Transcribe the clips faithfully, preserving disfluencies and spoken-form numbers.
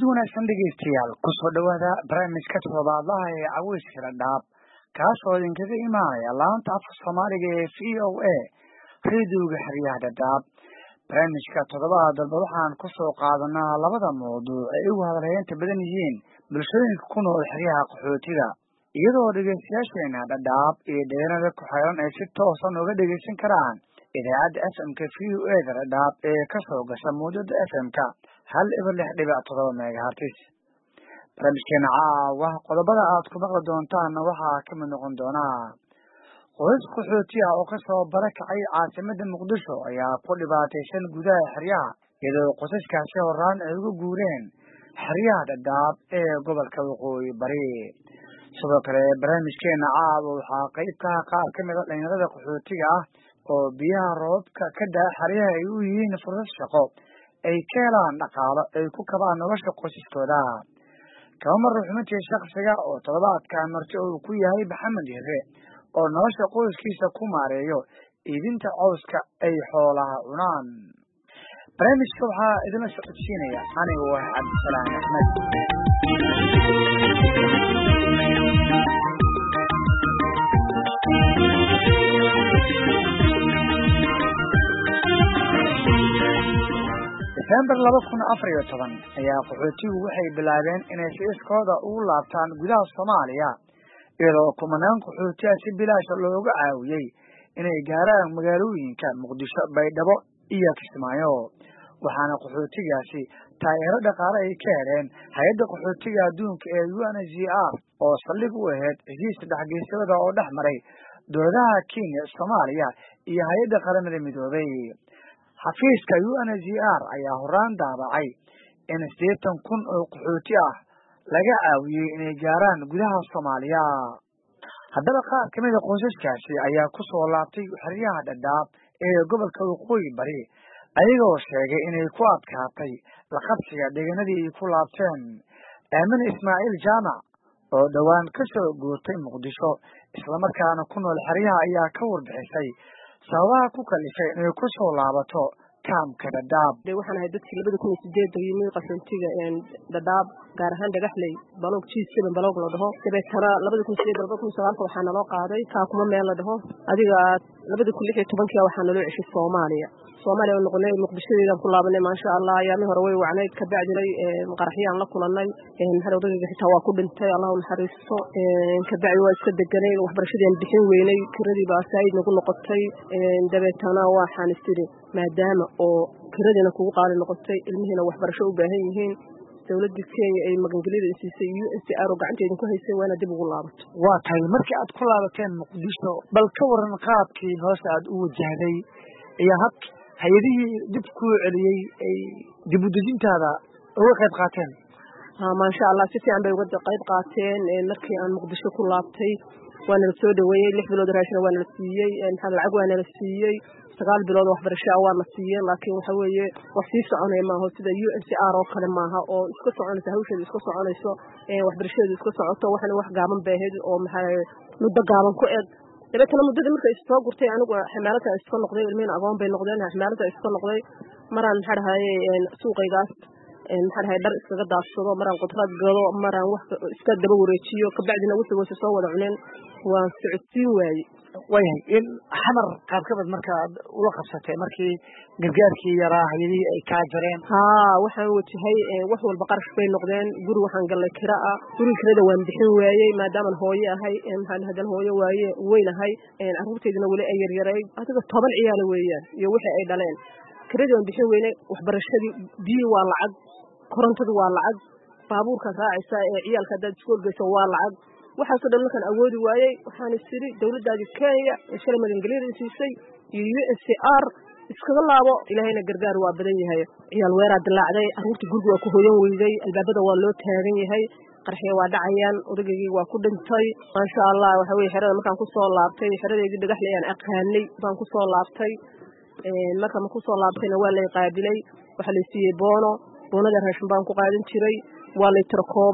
kulanti wanaagsan dhegeystayaal kusoo dhawaada barnaamijka toddobaadlaha ee caweyska dhadhaab kaasoo idinkaga imaanaya laanta afka soomaaliga ee v o a rediyoga xeryaha dhadhaab. barnaamijka toddobaad dalba waxaan kusoo qaadanaa labada mawduuc ay ugu hadalheynta badan yihiin bulshooyinka ku nool xeryaha qaxootiga, iyadoo dhegeystayaasheena dhadhaab iyo deegaanada ku xeeran ay si toosan uga dhegeysan karaan idaacadda f m-ka v o a da dhadhaab ee kasoo gasha mawjada f m-ka hal ibar lix dhibic toddoba megahertis. barnaamijkeena caawa qodobada aad ku maqli doontaanna waxaa ka mid noqon doonaa qoys qaxooti ah oo kasoo barakacay caasimada muqdisho ayaa ku dhibaataysan gudaha xeryaha, iyadoo qoysaskaasi horaan ay uga guureen xeryaha dhadhaab ee gobolka waqooyi bari. sidoo kale barnaamijkeena caawa waxaa qeyb ka ah qaar kamid a dhalinyarada qaxootiga ah oo biyaha roobka ka daa xeryaha ay u yihiin fursad shaqo ay ka helaan dhaqaalo ay ku kabaan nolosha qoysaskooda. kaba mar ruxumatii shaksiga oo toddobaadkan marti uu ku yahay maxamed yare oo nolosha qoyskiisa ku maareeyo iibinta cawska ay xoolaha cunaan. barnaamijka waxaa idinla socodsiinaya anigu ah cabdisalaam axmed. December laba kun afar iyo toban ayaa qaxootigu waxay bilaabeen inay si iskooda ugu laabtaan gudaha Soomaaliya, iyadoo kumanaan qaxooti ah si bilaash looga caawiyey inay gaaraan magaalooyinka Muqdisho, Baydhabo iyo Kismaayo. waxaana qaxootigaasi taageero dhaqaale ay ka heleen hay-adda qaxootiga adduunka ee U N H C R oo saldhig u ahayd heshiis dhexgeysada oo dhex maray dowladaha Kenya, Soomaaliya iyo hay-adda qaramada midoobay. xafiiska U N H C R ayaa horaan daabacay in siddeetan kun oo qaxooti ah laga caawiyey inay gaaraan gudaha Soomaaliya. haddaba qaar ka mid a qoysaskaasi ayaa ku soo laabtay xeryaha dhadhaab ee gobolka waqooyi bari, ayagoo sheegay inay ku adkaatay la qabsiga deegaanadii ay ku laabteen. aamine ismaaciil jaamac oo dhowaan ka soo guurtay Muqdisho islamarkaana ku nool xeryaha ayaa ka warbixisay sababaha ku kalifay inay ku soo laabato kaamka dhadhaab. waxaan ahay dadkii labada kun iyo sideed yimid qaxootiga dhadhaab, gaar ahaan dhagaxley baloog jiis seven baloog la dhaho. dabeetana labada kun iyo sideed labada kun iyo sagaal waxaa naloo qaaday kaakuma meel la dhaho. adiga labada kun iyo lix iyo tobankii waxaa naloo ceshay Soomaaliya. Soomaaliya oo noqonay Muqdishodeedan ku laabanay maasha Allah. ayaami hore way wacnayd ka bacdinay qaraxyaan la kulanay hadawdayga xitaa waa ku dhintay, Allah u naxariisto. ka bacdi waa iska deganay, waxbarashadeen bixin weynay, kiradii baa saayid nagu noqotay. dabeetana waxaan istiri maadaama oo kiradina kugu qaali noqotay, ilmihiina waxbarasho u baahan yihiin, dawladda Kenya ay magangelida siisay U N H C R oo gacanteeda ku haysay waana dib ugu laabato. waa tahay markii aad ku laabateen Muqdisho, bal ka waran qaabkii nolosha aad u wajahday iyo hab hay'adihii dib ku celiyay ay dib u dejintaada uga qayb qaateen. ha maasha Allah si fiican bay uga qayb qaateen. markii aan Muqdisho ku laabtay waana la soo dhaweeyay, lix bilood raashin waana la siiyay, maxaa lacag waana la siiyay, sagaal bilood waxbarasho waa la siiyay. laakiin waxa weeye wax sii soconay maaha sida U N H C R oo kale maaha oo iska soconaysa hawsheeda iska soconayso, waxbarashadeedu iska socoto. waxana wax gaaban baahed oo maxaa muddo gaaban ku eg. dabeetana muddada markay soo gurtay anigu xamaalada iska noqday, ilmihiina agoon bay noqdeen, xamaalada iska noqday. maraan maxaa dhahaye suuqaygaas maxaa dhahaye dhar iskaga daadsado, maraan qudrad gado, maraan wax iska daba wareejiyo. kabacdina wixii wayse soo wada cuneen waan socodsiin waayey. waayahay in xamar qaabkabad markaad ula qabsatay markii gargaarkii yaraa hayadihii ay kaa jareen. haa waxaan wajahay wax walba qarash bay noqdeen. guri waxaan gallay kira ah, guri kirada waan bixin waayey maadaamaan hooyo ahay, maxaa hadan hooyo waaye weynahay, carruurteydina weli ay yaryaray, adiga toban ciyaala weeyaan iyo wixii ay dhaleen. kiradii waan bixin weynay, waxbarashadii biyo waa lacag, korontadu waa lacag, baabuurkaad raacaysa ee ciyaalka haddaad iskool geyso waa lacag. waxaasoo dhan markaan awoodi waayey waxaan isiri dawladdaadii Kenya ee shalay magangeliyada siisay iyo U N H C R iskaga laabo, ilaahayna gargaar waa badan yahay. ciyaal weeraa dilaacday, carruurta guriga waa ku hooyan weyday, albaabada waa loo taagan yahay, qarxiya waa dhacayaan, odaygii waa ku dhintay. maasha Allah waxa weeye xerada markaan ku soo laabtay, xeradeedii dhagaxley aan aqaanay baan ku soo laabtay. markaan ku soo laabtayna waa lay qaabilay, waxa la siiyay boono, boonada raashin baan ku qaadan jiray, waa lay tirakoobay.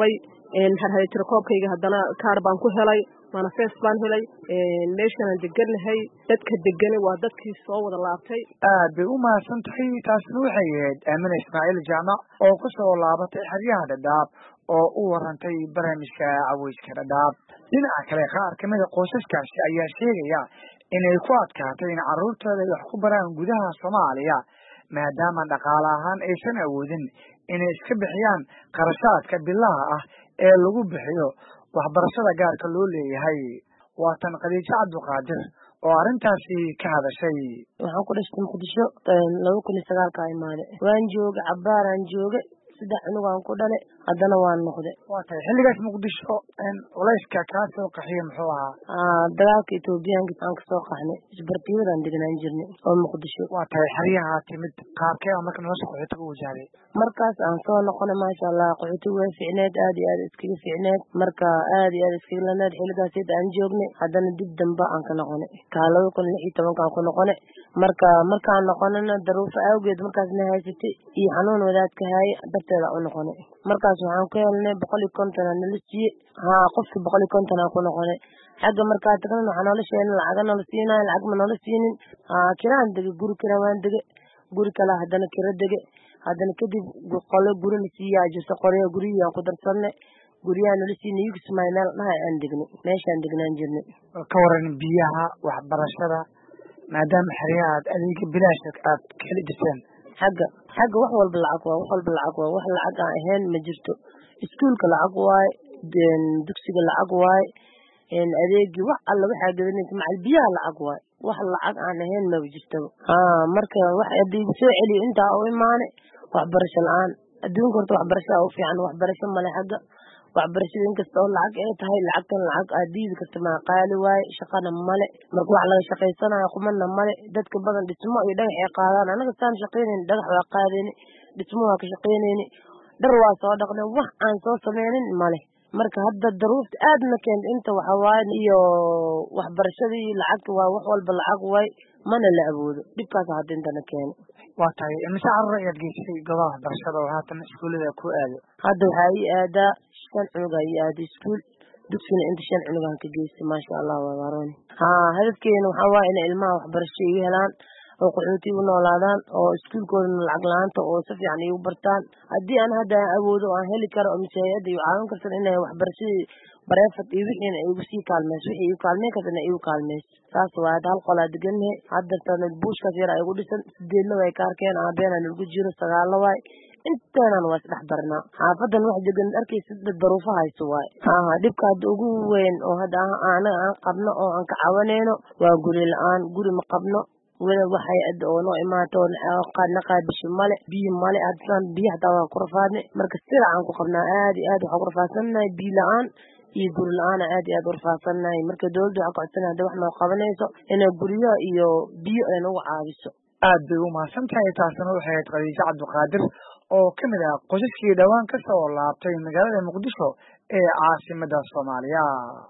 een maxaa tiro koobkayga haddana kaar baan ku helay manifest baan helay een meeshaan deganahay dadka degan waa dadkii soo wada laabtay aad bay u mahadsan tahay taasina waxay ahayd Aamina Ismaaciil Jaamac oo ku soo laabatay xeryaha Dadaab oo u warantay barnaamijka Cawayska Dadaab dhinaca kale qaar ka mid ah qoysaskaasi ayaa sheegaya inay ku adkaatay in carruurtooda wax ku baraan gudaha Soomaaliya maadaama dhaqaale ahaan aysan awoodin inay iska bixiyaan qarashaadka bilaha ah ee lagu bixiyo waxbarashada gaarka loo leeyahay waa tan Khadiija Cabduqaadir oo arintaasi ka hadashay waxaan ku dhashtay Muqdisho laba kun iyo sagaal ka imaade waan joogay cabaaraan joogay saddex cunug aan ku dhalay haddana waan noqday waa tahay xilligaas Muqdisho in culayska ka soo qaxiyay muxuu ahaa ah dagaalka Itoobiyaanka aan ka soo qaxnay isbartiyadan deganaan jirnay oo Muqdisho waa tahay xeryaha timid qaabkee marka nolosha qaxootiga u wajahday markaas aan soo noqonay maasha Allah qaxootiga way fiicneed aad iyo aad iskaga fiicneed marka aad iyo aad iskaga lanaad xilligaas aan joognay haddana dib dambe aan ka noqonay ka laba kun iyo lix iyo toban aan ku noqonay marka markaan noqonayna daruufo awgeed markaas na haysatay iyo xanuun wadaadka hay darteeda u noqonay markaas waxaan ku helnay boqol iyo konton nala siiyay ha qofkii boqol iyo konton aan ku noqonay xagga markaa tagana waxaan nolosheena lacag nala siinay lacag ma nala siinin ha kiraan degay guri kiraan degay guri kala haddana kira degay haddana kadib qolo guri la siiyaa jirta qoryo guriga ku darsanay guriga nala siinay igu smaynal dhahay aan degnay meeshaan degnaan jirnay ka waran biyaha waxbarashada maadaama xeryaha adeeg bilaash aad kala jirteen xagga xagga wax walba lacag waa wax walba lacag waa wax lacag aan ahayn ma jirto iskuulka lacag waay dugsiga lacag waay in adeegi wax alla waxa gadanaysa macal biyaha lacag waay wax lacag aan ahayn ma jirto ha marka wax adeeg soo celiyo inta oo imaane waxbarasho la'aan adduunka horta waxbarasho u fiican waxbarasho male xagga waxbarashada inkasta oo lacag ay tahay lacagtan lacag aadiid kasta ma qaali waay shaqana male marka wax laga shaqeysanayo qumana male dadka badan dhismo iyo dhagax ay qaadaan anaga saan shaqeyneen dhagax waa qaadeen dhismo waa ka shaqeyneen dhar waa soo dhaqnay wax aan soo sameeynin male marka hadda daruufta aadna keent inta waxa waay iyo waxbarashadii lacag waa wax walba lacag waay mana la awoodo dibkaas hadda intana keen waa tahay imisa carruur ayaad geysay goobaha waxbarashada oo haatan iskuulada ku aado hadda waxaa ii aadaa shan cunug ii aaday iskuul dugsiga inta shan cunug aan ka geystay maasha Allah waa waroon ha hadafkeena waxa waay in ilmaha waxbarasho ay helaan oo qaxooti u noolaadaan oo iskuulkooda lacag la'aanta oo si fiican ay u bartaan haddii aan hadda awoodo aan heli karo misaayada iyo caawin karsan inay waxbarashadii bareefad iyo wixii ay ugu sii kaalmeys wixii ay kaalmeyn karsan ay ugu kaalmeys saas waa hal qol aad deganyahay hadda tan buushkaas yar ay ugu dhisan sideedna way ka arkeen aabeena lagu jiro sagaal waay intaana waa saddex barnaa xaafadan wax degan arkaysa dad daruufo haysto waay ha dhibka ugu weyn oo hadda aan aan qabno oo aan ka caawinayno waa guri la'aan guri ma qabno wada waxay ad oo noo imaato qaadna qaadisho male biyo male hadaan biyo hada waa ku rafaadnay marka sida aan ku qabnaa aad iyo aad waxa ku rafaadsannahay biyo la'aan iyo guri la'aan aad iyo aad u rafaadsannahay marka dawladdu waxa ku codsanaa hada wax noo qabanayso inay guriyo iyo biyo ay nagu caawiso aad bay u mahadsan tahay taasina waxay ahayd Khadiija Cabduqaadir oo ka mid ah qoysaskii dhawaan ka soo laabtay magaalada Muqdisho ee caasimadda Soomaaliya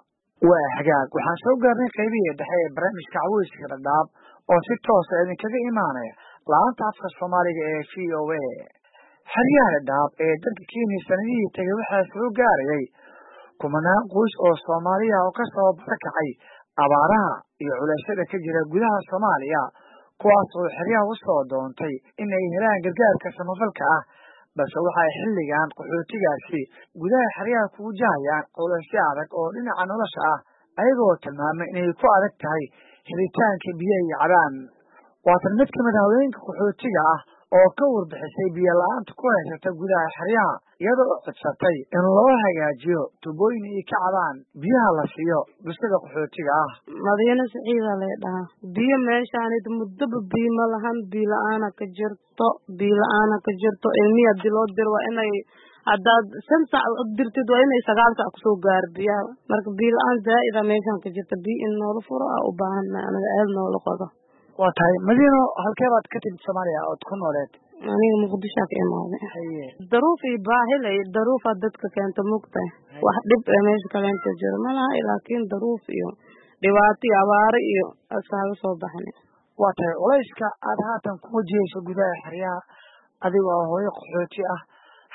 waa hagaag waxaan soo gaarnay qaybihii dhexe ee barnaamijka Cawayska Dadaab oo si toos ah idinkaga imaanaya laanta afka Soomaaliga ee V O A xeryaha Dadaab ee dalka Kenya sanadihii tagay waxaa soo gaarayay kumanaan qoys oo Soomaaliya oo ka soo barakacay abaaraha iyo culaysyada ka jira gudaha Soomaaliya kuwaas oo xeryaha u soo doontay inay helaan gargaarka samafalka ah balse waxa ay xilligan qaxootigaasi gudaha xeryaha ku wajahayaan culaysyo adag oo dhinaca nolosha ah ayagoo tilmaamay inay ku adag tahay helitaanka biyaha iyo cabaan waatan mid ka mid ah haweenka qaxootiga ah oo ka warbixisay biyo la'aanta ku haysata gudaha xeryaha iyadoo codsatay in loo hagaajiyo tubooyin ay ka cabaan biyaha la siiyo bulshada qaxootiga ah Madiina Saciida la dhahaa biyo meeshaan muddo biyo ma lahan biyo la'aan ka jirto biyo la'aan ka jirto ilmiya diloo dir waa inay hadaad shan saac u dirtid waa inay sagaal saac ku soo gaar biyaha marka biyo la'aan zaa'ida meeshaan ka jirto biyo in noola furo u baahannahay anaga aad noola qodo waa tahay Madiino halkee baad ka timid Soomaaliya oo ku nooleed aniga Muqdisho ka imaaday daruuf iyo baahi lay daruuf dadka keenta mugtay wax dhib meesha kale inta jiro malaha laakiin daruuf iyo dhibaato iyo abaar iyo asaaga soo baxnay waa tahay culayska aad haatan ku wajahayso gudaha xeryaha adigoo hooyo qaxooti ah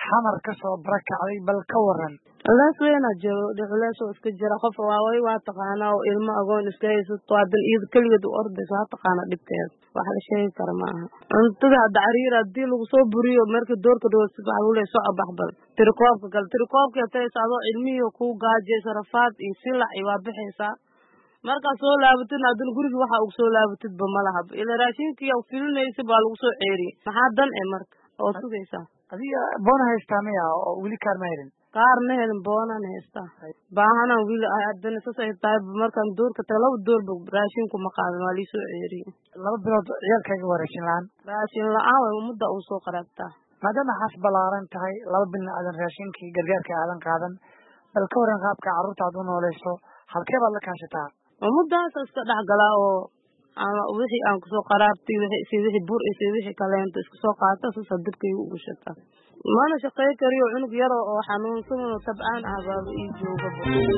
xamar ka soo barakacday bal ka waran culays weyn aa jiro culays oo iska jira qof waaway waa taqaanaa oo ilmo agoon iska haysato hadan iyada keligeed u ordayso waa taqaanaa dhibkeeda wax la sheegi kara ma aha cuntada hadda cariir haddii lagu soo buriyo marka doorka dhawsi baa lagu leeyahay soo abaxbal tirikoobka kale tirikoobka intay socdo ilmihiyo ku gaajaysa rafaad iyo silac iyo waa bixaysaa markaa soo laabatid hadan guriga waxa ugu soo laabatidba ma laha ila raashinkii oo filinaysa baa lagu soo ceeriyay maxaa dan ee marka oo sugaysaa adiga boona haystaa miya oo weli kaar ma helin qaar ma helin boonaan haystaa baahanaan wili ah haddana saasay tahay markaan doorka taga laba doorba raashinku ma qaadan waa lii soo ceeriyey laba bilood ciyaalkayga waa raashin la-aan raashin la-aan way ummadda uu soo qaraabtaa maadaama xaas ballaaran tahay laba bilna aadan raashinkii gargaarka aadan qaadan bal ka waran qaabka carruurta aad u noolayso halkee baad la kaashataa ummaddaasa iska dhex galaa oo ama wixii aan kusoo qaraabtay wixii si wixii bur iyo si wixii kaleento isku soo qaata sasa dibkaygu ugu shataa mana shaqey kariyo cunug yaro oo xanuunsan oo tabcaan ah baaba ii joogaba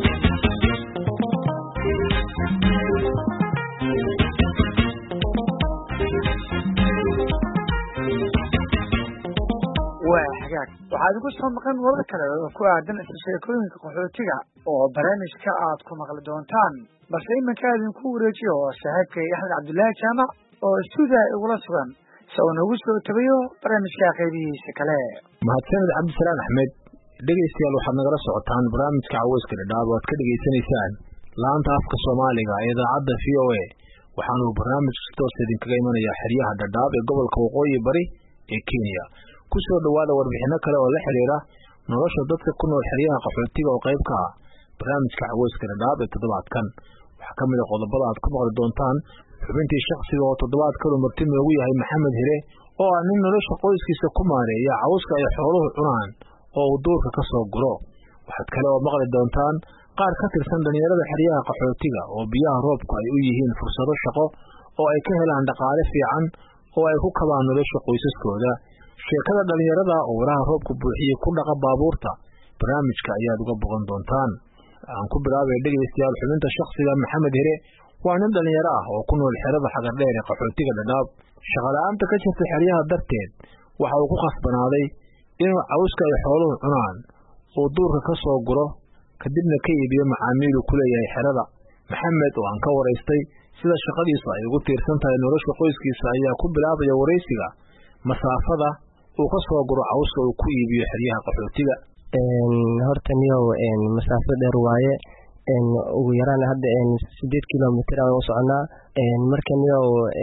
waa xagaag waxaad igu soo maqan warar kale oo ku aadan isla sheekooyinka qaxootiga oo barnaamijka aad ku maqli doontaan balse iminka idinku wareejiyo oo saaxiibkay axmed cabdullaahi jaamac oo istuudiga igula sugan si uu nagu soo tabayo barnaamijka qaybihiisa kale mahadsanid cabdisalaan axmed dhegaystayaal waxaad nagala socotaan barnaamijka caweyska dhadhaab oo aad ka dhegaysanaysaan laanta afka soomaaliga ee idaacadda v o a waxaanuu barnaamij kastoos idinkaga imanayaa xeryaha dhadhaab ee gobolka waqooyi bari ee kenya ku soo dhowaada warbixino kale oo la xiriira nolosha dadka ku nool xeryaha qaxootiga oo qayb ka ah barnaamijka caweyska dhadhaab ee toddobaadkan waxaa ka mid a qodobada aad ku maqli doontaan xubintii shaksiga oo toddobaadkanu marti noogu yahay maxamed hire oo ah nin nolosha qoyskiisa ku maareeya cawska ay xooluhu cunaan oo uu duurka ka soo guro waxaad kale oo maqli doontaan qaar ka tirsan dhalinyarada xeryaha qaxootiga oo biyaha roobku ay u yihiin fursado shaqo oo ay ka helaan dhaqaale fiican oo ay ku kabaan nolosha qoysaskooda sheekada dhalinyarada oo waraha roobku buuxiyey ku dhaqa baabuurta barnaamijka ayaad uga boqon doontaan aan ku bilaabay dhegaystayaal xubinta shaksiga maxamed hire waa nin dhalinyaro ah oo ku nool xerada xagardheer ee qaxootiga dhadhaab shaqala-aanta ka jirta xeryaha darteed waxa uu ku khasbanaaday inuu cawska ay xooluhu cunaan uu duurka ka soo guro kadibna ka iibiyo macaamiilu ku leeyahay xerada maxamed oo aan ka waraystay sida shaqadiisu ay ugu tiirsan tahay nolosha qoyskiisa ayaa ku bilaabaya waraysiga masaafada uu ka soo guro cawska uu ku iibiyo xeryaha qaxootiga horta niyow masaafo dheer waaye ugu yaraan hadda sideed kilomitr aan u soconaa marka niyow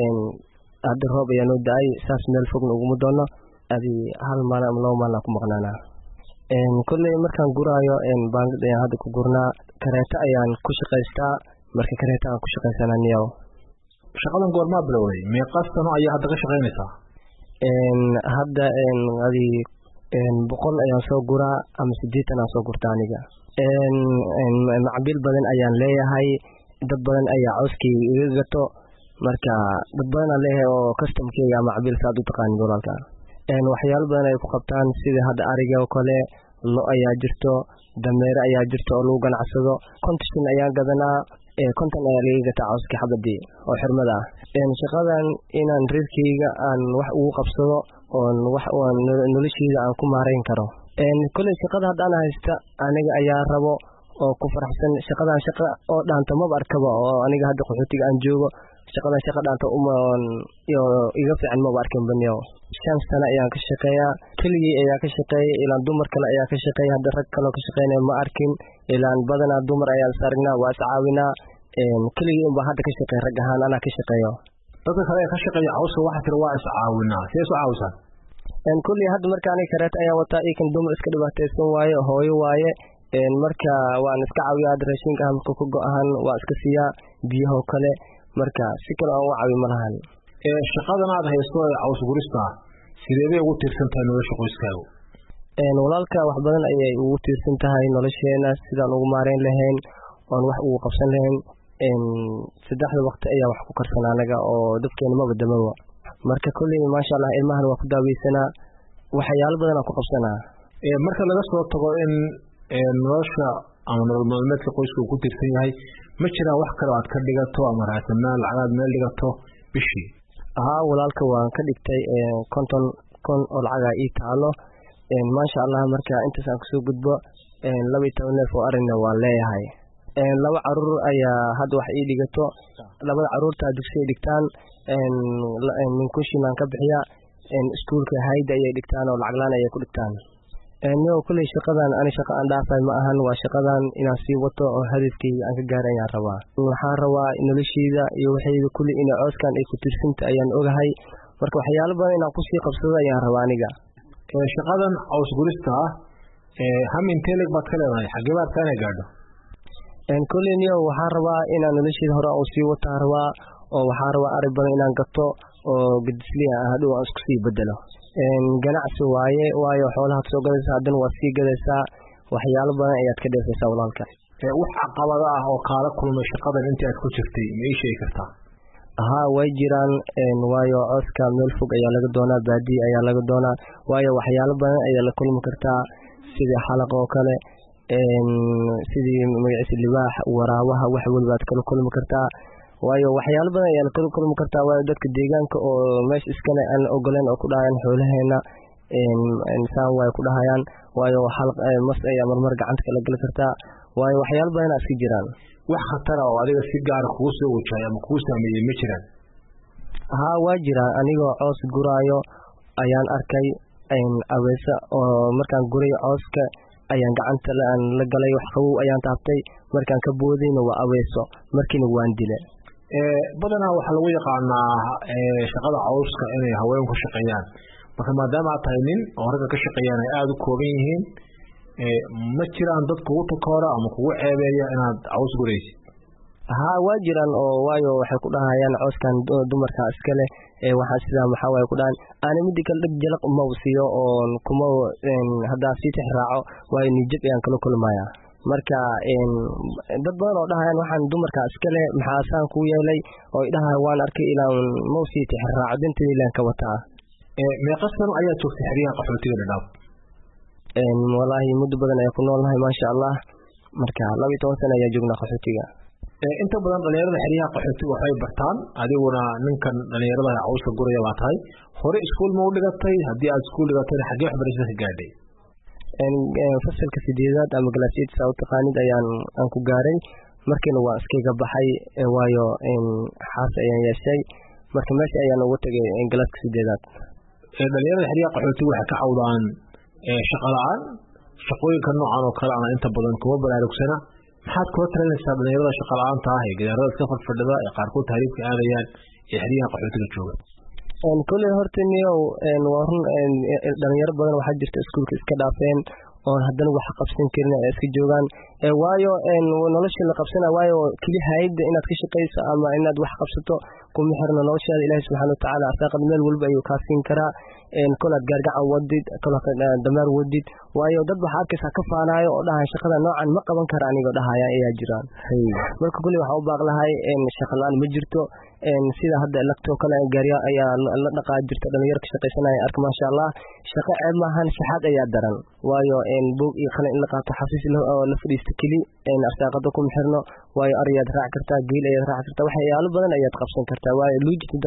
hadda roob ayaa noo da-ay saas meel fogna uguma doono adi hal maalin ama laba maalin aan ku maqnaanaa kolley markaan guraayo baangad ayaan hadda ku gurnaa kareeto ayaan ku shaqaystaa marka kareeto aan ku shaqaysanaa niyow shaqadan goormaa bilowday meeqa sano ayaa hadda ka shaqaynaysaa hadda adi boqol ayaan soo guraa ama sideetan aan soo gurta aniga macabiil badan ayaan leeyahay dad badan ayaa cawskayga iga gato marka dad badan aan leeyahay oo customkeyga ama macabiil saad u taqaanid walaalka waxyaalo badan ay ku qabtaan sida hadda ariga oo kale lo ayaa jirto dameere ayaa jirto oo lagu ganacsado konton ayaan gadanaa konton ayaa laga gataa cawska xabadii oo xirmada ah shaqadan inaan reerkeyga aan wax ugu qabsado oon wax nolosheyda aan ku maareyn karo kolley shaqada haddaan haysta aniga ayaa rabo oo ku faraxsan shaqadan shaqa oo dhaanta maba arkaba oo aniga hadda qaxootiga aan joogo shaqadan shaqa dhaanta iga fiican maba arkin baniyo shan sano ayaan ka shaqeeyaa keligii ayaa ka shaqeeya ilaan dumar kale ayaa ka shaqeeya hadda rag kaloo ka shaqeynaya ma arkin ilaan badanaa dumar ayaa is aragnaa waa is caawinaa keligii unbaa hadda ka shaqeeya rag ahaan anaa ka shaqeeyo dadka kale ee ka shaqeeya cawska waxaa tira waa is caawinaa see isu caawisaan kolley hadda marka aniga kareeta ayaa wataa ikan dumar iska dhibaataysan waaye hooyo waaye marka waan iska caawiya hadda raashinka ah marka ku go-ahan waa iska siiyaa biyahoo kale marka si kale aan u caawi ma lahan shaqadan aad haysto ee caws gurista sideebay ugu tiirsan tahay nolosha qoyskaagu walaalka wax badan ayay ugu tiirsan tahay nolosheena sidaan ugu maareyn lahayn oon wax ugu qabsan lahayn saddexda waqti ayaa wax ku karsan anaga oo dadkeena maba damaba marka kolley maasha allah ilmahan waa ku daaweysanaa waxyaalo badan aan ku qabsanaa marka laga soo tago in nolosha ama nolol maalmeedka qoyska uu ku tiirsan yahay ma jiraan wax kale aad ka dhigato ama raasamaal lacagaad meel dhigato bishii haa walaalka waan ka dhigtay konton kun oo lacagaa ii taalo maasha allah marka intaas aan kusoo gudbo laba iyo toban neef oo arina waan leeyahay laba caruur ayaa hadda wax ii dhigato labada caruurta dugsiga dhigtaan min kushinaan ka bixiya iskuulka hayda ayay dhigtaan oo lacag laan ayay ku dhigtaan niyo kulley shaqadan ani shaqa aan dhaafay ma ahan waa shaqadan inaan sii wato oo hadafkayga aan ka gaara ayaan rabaa waxaan rabaa nolosheyda iyo waxayda kulli ina cooskan ay ku tirsanta ayaan ogahay marka waxyaalo badan inaan kusii qabsado ayaan rabaa aniga shaqadan caws gurista ah hamin teleg baad ka leedahay xagee baad kaana gaadho kulley niyo waxaan rabaa inaan nolosheyda hore aan sii wataan rabaa oo waxaan rabaa ari badan inaan gato oo gadisliya ah hadhow aan isku sii bedelo ganacsi waaye waayo xoolahaad soo gadaysaa haddana waad sii gadaysaa waxyaalo badan ayaad ka dheefaysaa walaalka wax caqabada ah oo kaala kulmay shaqadan intii aad ku jirtay ma ii sheegi kartaa haa way jiraan waayo cooska meel fog ayaa laga doonaa baadiye ayaa laga doonaa waayo waxyaalo badan ayaa la kulmi kartaa sidii xalaq oo kale sidii magaciisa libaax waraabaha wax walbaad kala kulmi kartaa waayo waxyaalo badan ayaa kala kulmi kartaa waayo dadka deegaanka oo meesha iskale aan ogoleen oo ku dhahayaan xoolaheena insaan way ku dhahayaan waayo xalaq mas ayaa marmar gacanta kala gali kartaa waayo waxyaalo badan iska jiraan wax khatar ah oo adiga si gaar kugu soo wajahay ama kugu saameeyay ma jiraan haa waa jiraan anigoo coos guraayo ayaan arkay aweesa oo markaan guray cooska ayaan gacanta la galay wax qabow ayaan taabtay markaan ka boodayna waa aweeso markiina waan dile badanaa waxaa lagu yaqaanaa shaqada cawska inay haween ku shaqeeyaan marka maadaama aad tahay nin oo ragga ka shaqeeyaan ay aada u kooban yihiin ma jiraan dad kugu takoora ama kugu ceebeeya inaad caws guraysid haa waa jiraan oo waayo waxay ku dhahayaan cooskan dumarka iskale waxaa sidaa maxaa waaye ku dhahan aana midda kale dhib jalaq uma siiyo oo kuma haddaa sii tix raaco waayo nijab ayaan kala kulmayaa marka dad badan oo dhahayaan waxaan dumarka iskale maxaa saan kuu yeelay oo idhaha waan arkay ilaan mau sii tix raaco danteeda ilaan ka wataa meeqa sano ayaa joogtay xeryaha qaxootiga dhadhaab walaahi muddo badan ayaa ku noolnahay maasha allah marka laba iyo toban sano ayaa joognaa qaxootiga inta badan dhalinyarada xeryaha qaxootiga waxay bartaan adiguna ninkan dhalinyarada cawska guraya baa tahay hore iskuul ma u dhigatay haddii aad iskuul dhigatayna xaggee waxbarashada ka gaadhay fasalka sideedaad ama galaasiyada saa u taqaanid ayaan aan ku gaaray markiina waa iskayga baxay waayo xaas ayaan yeeshay marka meesha ayaan ugu tagay galaaska sideedaad dhalinyarada xeryaha qaxootiga waxay ka cawdaan shaqa la-aan shaqooyinka noocan oo kale ana inta badan kuma baraarugsana maxaad kula talinaysaa dhalinyarada shaqa la-aanta ah ee gidaarada iska fadfadhida ee qaarkood tahriibka aadayaan ee xeryaha qaxootiga jooga kulley horta niyow waa run dhalinyaro badan waxaa jirta iskuulka iska dhaafeen oon haddana wax qabsan karin ay iska joogaan waayo nolosha la qabsana waayo keli hayda inaad ka shaqayso ama inaad wax qabsato kuma xirna noloshaada ilaahay subxaana watacaala asaaqad meel walba ayuu kaa siin karaa kolaad gaargacan wadid kolaad damaar wadid waayo dad waxaa arkaysaa ka faanaayo oo dhahay shaqada noocan ma qaban kara anigoo dhahaya ayaa jiraan marka kulley waxaa u baaq lahay shaqa la-aan ma jirto sida hadda lagtoo kale gaarya ayaa la dhaqaa jirta dhalinyaro ka shaqaysanaya arka maasha allah shaqo ceeb maahan shaxaad ayaa daran waayo boog iyo qalin in la qaato xafiis oo la fadhiisto keli arsaaqada kuma xirno waayo ariyaad raac kartaa geel ayaad raac kartaa waxyaalo badan ayaad qabsan kartaa waayo luujida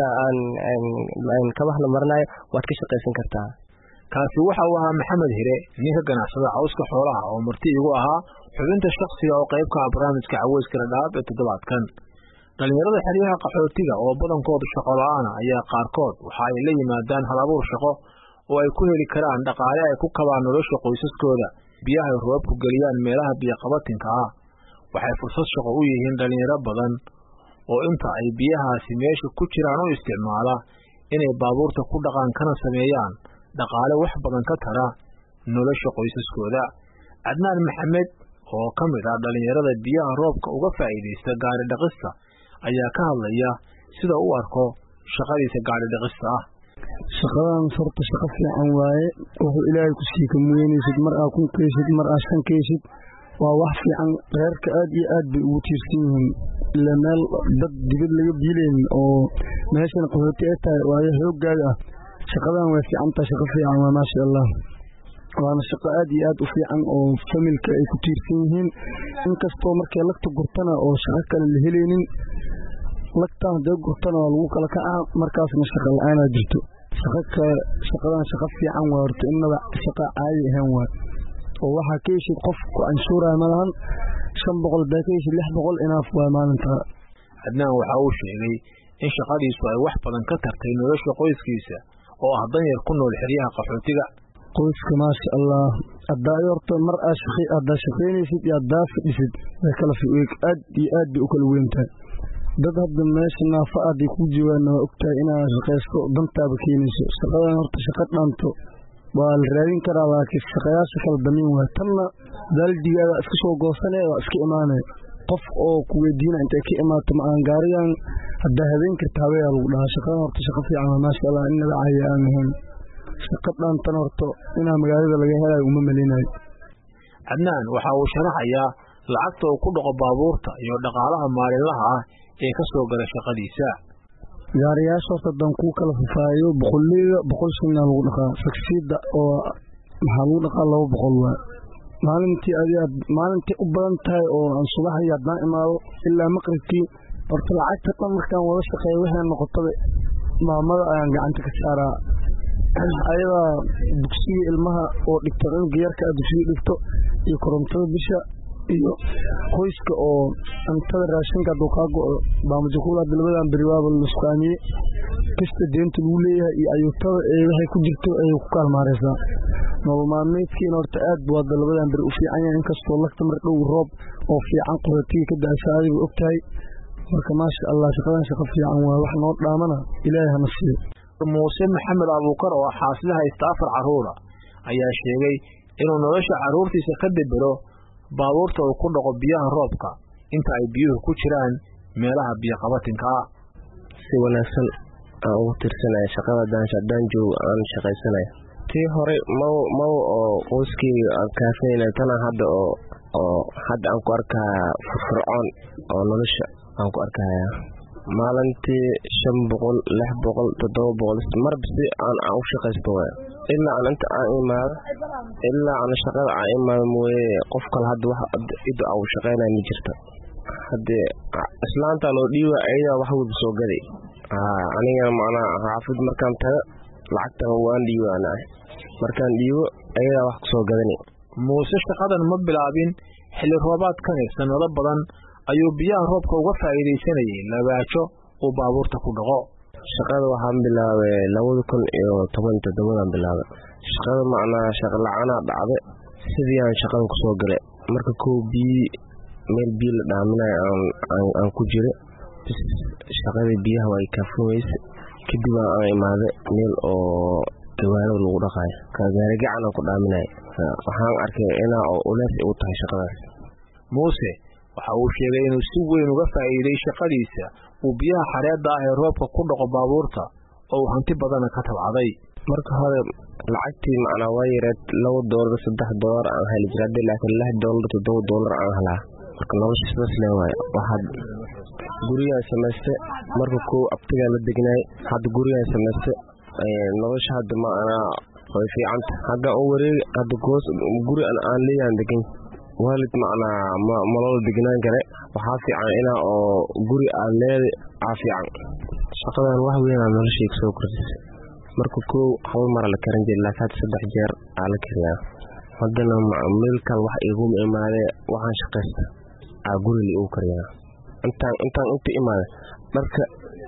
aan kabaha la maranayo waad ka shaqaysan kartaa kaasi waxa uu ahaa maxamed hire ninka ganacsada cawska xoolaha oo marti igu ahaa xubinta shaksiga oo qayb ka ah barnaamijka caweyska dhadhaab ee toddobaadkan dhalinyarada xeryaha qaxootiga oo badankooda shaqo la-aana ayaa qaarkood waxa ay la yimaadaan halabuur shaqo oo ay ku heli karaan dhaqaale ay ku kabaan nolosha qoysaskooda biyaha ay roobku geliyaan meelaha biyoqabatinka ah waxay fursad shaqo u yihiin dhalinyaro badan oo inta ay biyahaasi meesha ku jiraan u isticmaala inay baabuurta ku dhaqaan kana sameeyaan dhaqaale wax badan ka tara nolosha qoysaskooda cadnaan maxamed oo ka mid ah dhalinyarada biyaha roobka uga faa'iidaysta gaari dhaqista ayaa ka hadlaya sida u arko shaqadiisa gaari dhaqista ah shaqadan horta shaqo fiican waaye wuxuu ilaahay ku sii ka muynaysid mar aa kun kaysid mar aa shan kaysid waa wax fiican reerka aad iyo aad bay ugu tiirsan yihiin ilaa meel dad dibad laga biilaynin oo meeshana qaxooti ay tahay waayo xooggaaga ah shaqadan way fiican tahay shaqo fiican waa maasha allah waana shaqo aad iyo aad u fiican oo familka ay ku tiirsan yihiin inkastoo markay lagta gurtana oo shaqo kale la helaynin lagtaan hadee gurtana waa lagu kala kacaa markaasna shaqa la-aanaa jirto shaqo shaqadan shaqo fiican waa horta innaba shaqo caadi ahaan waa oo waxa ka heshid qofku anshuura malahan shan boqol baa ka heshid lix boqol inaaf waa maalinta. Adnaan waxa uu sheegay in shaqadiisu ay wax badan ka tartay nolosha qoyskiisa oo ah danyar ku nool xeryaha qaxootiga. qoyska maasha Allah haddaa horta mar aad shaqay haddaa shaqaynaysid iyo haddaa fadhisid way kala fiiq aad iyo aad bay u kala weyntahay. dad hadda meesha naafa aad ku joogaan waa ogtahay inaad shaqaysto dantaaba keenayso. shaqadan horta shaqo dhaanto waa la raadin karaa laakiin shaqayaasha kala damin waa tanna daaldigaada iska soo goosanay waa iska imaanay qof oo ku weydiina intay ka imaato ma aan gaarigan haddaa habeen karta habeeyaa lagu dhahaa. shaqadan horta shaqo fiican maasha Allah innaba caadi aan ahayn. shaqo dhaantan horta inaa magaalada laga helayo uma malinayo. Adnaan waxa uu sharaxayaa lacagta uu ku dhaqo baabuurta iyo dhaqaalaha maalinlaha ah ee ka soo gala shaqadiisa. gaariyaasha horta dan ku kala fafaayo boqoliga boqol shan lagu dhaqaa saksiida oo maxaa lagu dhaqaa laba boqol waa maalintii adiga maalintii u badan tahay oo aan subaxii haddaan imaado ilaa maqribkii horta lacagta tan markaan wada shaqeeyo waxay noqotay maamada ayaan gacanta ka saaraa ayada dugsiga ilmaha oo dhigto in giyarka dugsiga dhigto iyo korontada bisha iyo qoyska oo antada raashinka duqaago baamajo kula dalbadan bariwaaba la isqaaniye kasta deenta uu leeyahay iyo ayuutada ee waxay ku jirto ay ku kaalmaareysa nolol maalmeedkiina horta aad buu dalbadan bari u fiican yahay inkastoo lagta mar dhow roob oo fiican qoratiga ka daashay u ogtahay marka maasha Allah shaqadan shaqo fiican waa wax noo dhaamana Ilaahay ha nasiiyo. Muuse Maxamed Abuukar oo xaasilaha istaafar caruura ayaa sheegay inuu nolosha caruurtiisa ka dibiro baabuurta uu ku dhaqo biyaha roobka inta ay biyuhu ku jiraan meelaha biyo qabatinka ah. si wanaagsan aan ugu tirsanay shaqada daanshadan joog aan shaqaysanay tii hore ma ma oo qoyskii aan kaafeynay tan hadda oo oo hadda aan ku arkaa firfircoon oo nolosha aan ku arkaya maalintii shan boqol lix boqol toddoba boqol mar bisi aan aan u shaqaysto ilaa aan inta aan imaado ilaa aan shaqada aan imaado mooyee qof kale hadda wax ido aan u shaqeynaa ma jirto. hadda islaanta loo dhiiba ayada wax wada soo gaday aniga macnaa xaafid markaan tago lacagtan waan dhiibaanaa markaan dhiibo ayada wax soo gadani. Muuse shaqadan ma bilaabin xilli roobaadkan sanado badan ayuu biyaha roobka uga faa'iideysanayay labaajo oo baabuurta ku dhaqo. shaqada waxaan bilaabay laba kun iyo toban iyo toddoba bilaabay. shaqada macnaa shaqo la'aan dhacday sidii aan shaqada ku soo galay marka koo biyo meel biyo la dhaaminay aan aan ku jiro shaqada biyaha way ka fuuysay kadib aan imaaday meel oo gawaaro lagu dhaqay ka gaari gacan ku dhaaminay waxaan arkay inaa oo ulees u tahay shaqadaas. Muuse waxa uu sheegay inuu si weyn uga faa'iiday shaqadiisa uu biyaha xareedda ah ee roobka ku dhaqo baabuurta oo hanti badan ka tabcaday. marka hore lacagtii macnaa waa yareed laba doolar saddex doolar aan heli jiray laakiin lix doolar toddoba doolar aan helaa marka nolosha sidaas leeyahay. waxaad guriga samaystay marka koo abtiga la degnay hadda guriga samaystay nolosha hadda macnaa way fiican hadda oo wareeg hadda goos guri aan leeyahay degan waalid macnaa ma nolol degnaan kare waxaa fiican inaa oo guri aan leeyahay caafiyan. shaqadan wax weyn aan nolosha soo kordhisay marka koo hal mar la karin jiray laakiin saddex jeer aan la kariyaa haddana macamilka wax igu imaaday waxaan shaqaystaa aa guri uu kariyaa intaan intaan inta imaaday marka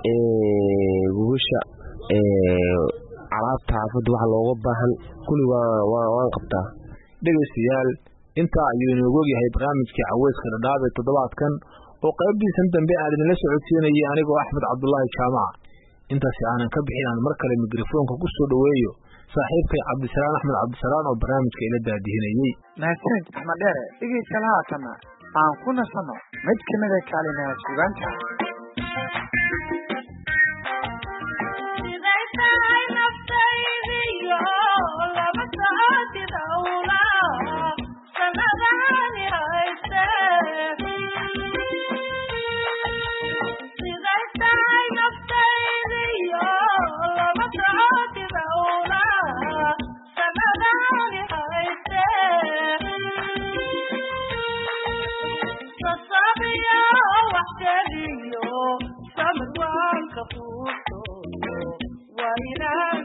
ee gubasha ee alaabta xaafadda wax looga baahan kulli waa waan qabtaa. dhegeystayaal inta ayuu inoogu yahay barnaamijkii Caweyska Dhadhaab ee toddobaadkan oo qaybtiisan dambe aan idinla socodsiinayay anigoo Axmed Cabdullaahi Jaamac. intaasi aanan ka bixin aan mar kale mikrofoonka ku soo dhaweeyo saaxiibkay Cabdisalaan Axmed Cabdisalaan oo barnaamijka ila daadihinayay. mahadsanid Axmed Dheere. dhegeystayaal haatana aan ku nasano mid ka mid ah kaalinaha suugaanta. Why not?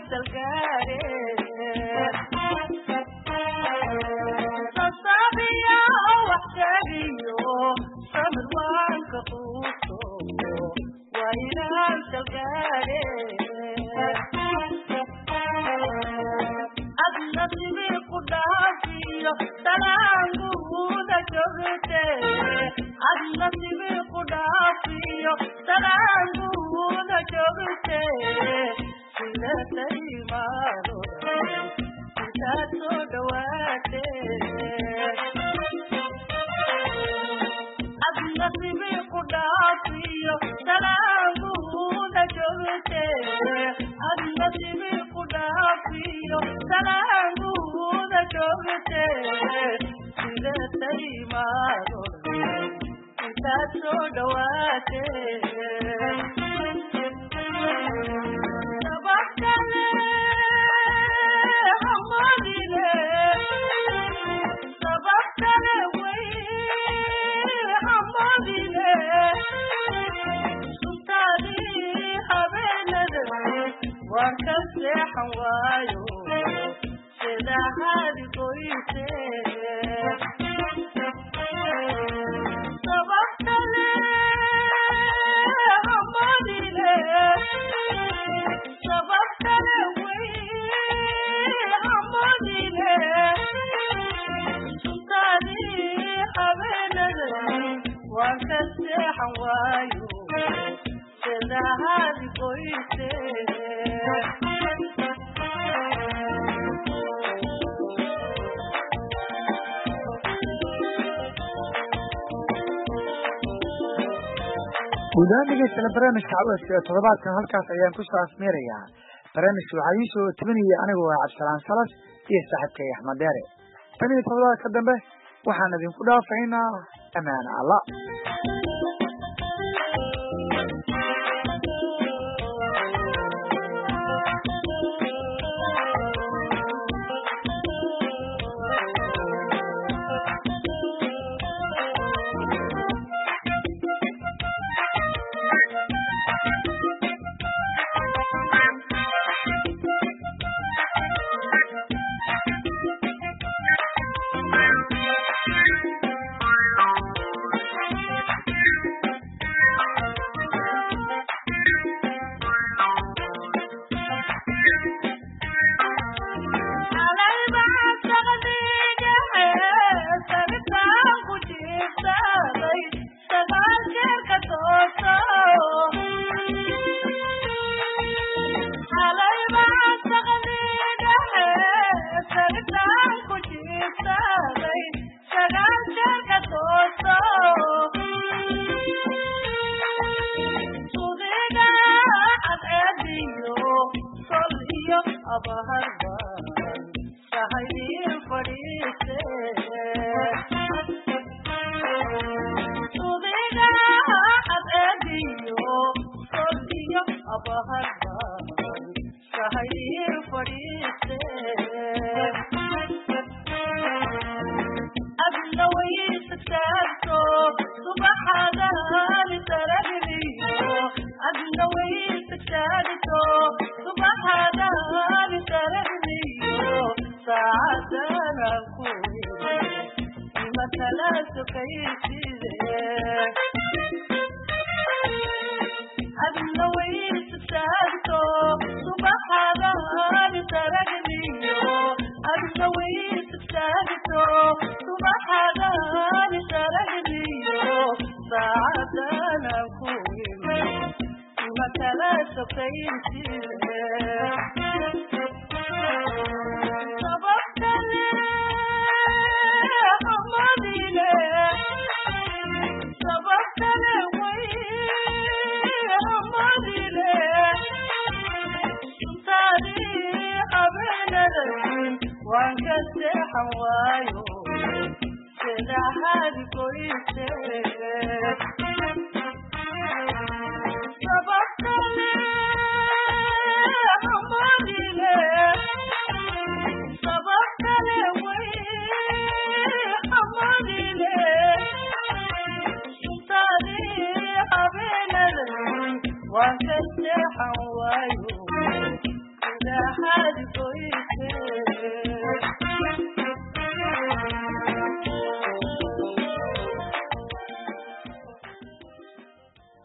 gudaamigeysana barnaamijka caweyska toddobaadkan halkaas ayaan ku soo afmeerayaa barnaamijka waxaa idiin soo tebinaya anigoo ah cabdisalaan salas iyo saaxiibkay axmed deere tan iyo toddobaadka dambe waxaan idinku dhaafaynaa amaana allah waan ka seexan waayo adigo